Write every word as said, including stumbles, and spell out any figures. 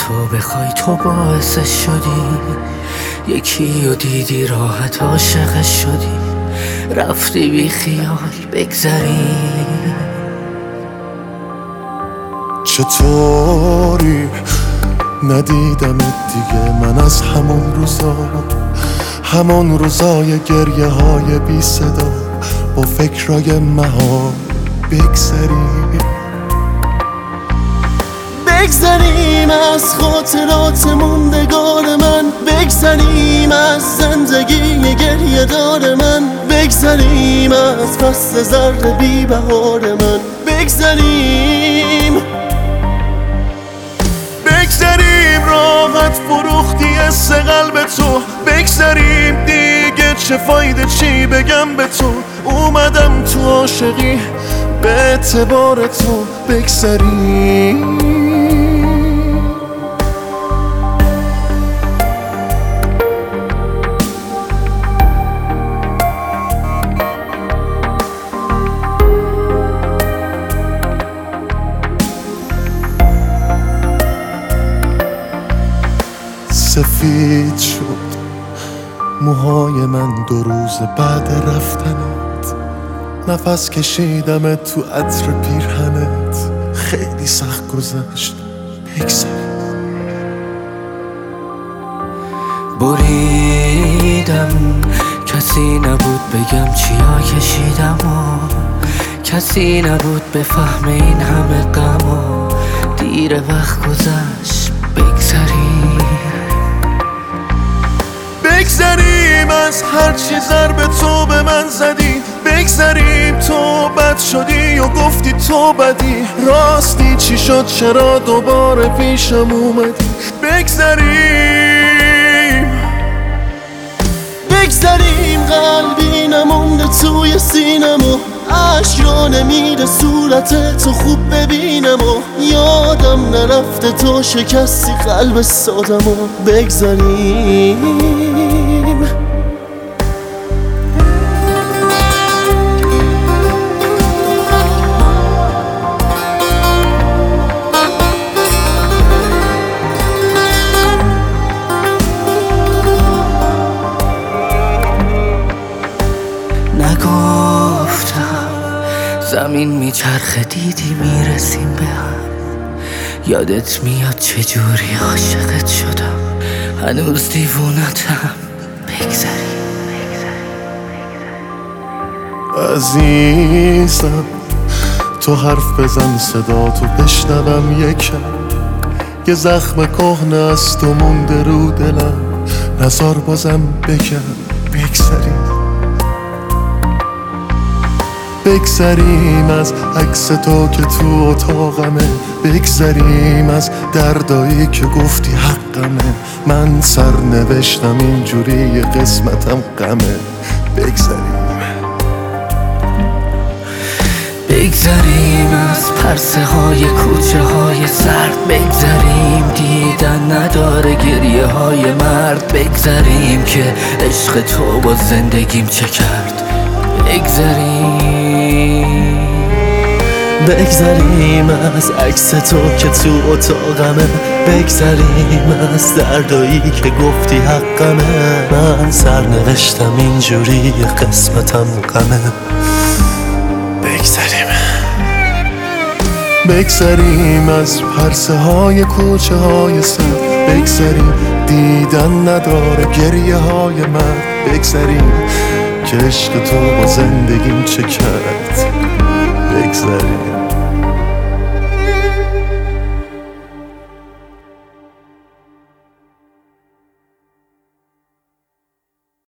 تو بخوای تو باعثش شدی، یکی رو دیدی راحت عاشقش شدی، رفتی بی خیال بگذری. چطوری ندیدمت دیگه من از همون روزا، همون روزای گریه های بی صدا، با فکرای مها بگذریم بگذریم از خاطرات موندگار من، بگذریم از زندگی گریه دار من، بگذریم از فصل زرد بی بهار من، بگذریم بگذریم راحت فروختی از قلب تو، بگذریم دیگه چه فایده چی بگم به تو، اومدم تو عاشقی به اعتبار تو، بگذریم سفید شد موهای من دو روز بعد رفتنت، نفس کشیدم تو عطر پیرهنت، خیلی سخت گذشت بگذریم. بریدم کسی نبود بگم چیا کشیدم و کسی نبود بفهم این همه غم و دیر وقت گذشت بگذریم. بگذریم از هر چی ضربه تو به من زدی، بگذریم تو بد شدی و گفتی تو بدی، راستی چی شد چرا دوباره پیشم اومدی، بگذریم بگذریم قلبی نمونده توی سینم و عشق را نمیره صورت تو خوب ببینم و یادم نرفته تو شکستی قلب سادم و بگذریم. نگفتم زمین میچرخه دیدی میرسیم به هم، یادت میاد چجوری عاشقت شدم، هنوز دیوونتم بگذریم. عزیزم تو حرف بزن صدا تو بشنوم یکم، یه زخم کهنه است و مونده رو دلم، نزار بازم بگم بگذریم. بگذریم از عکس تو که تو اتاقمه، بگذریم از دردایی که گفتی حقمه، من سر نوشتم اینجوری قسمتم غمه، بگذریم بگذریم از پرسه های کوچه های سرد، بگذریم دیدن نداره گریه های مرد، بگذریم که عشق تو با زندگیم چه کرد، بگذریم بگذریم از عکس تو که تو اتاقمه، بگذریم از دردایی که گفتی حقمه، من سر نوشتم اینجوری قسمتم غمه، بگذریم بگذریم از پرسه های کوچه های سر، بگذریم دیدن نداره گریه های من، بگذریم که عشق تو با زندگیم چه کرد، بگذریم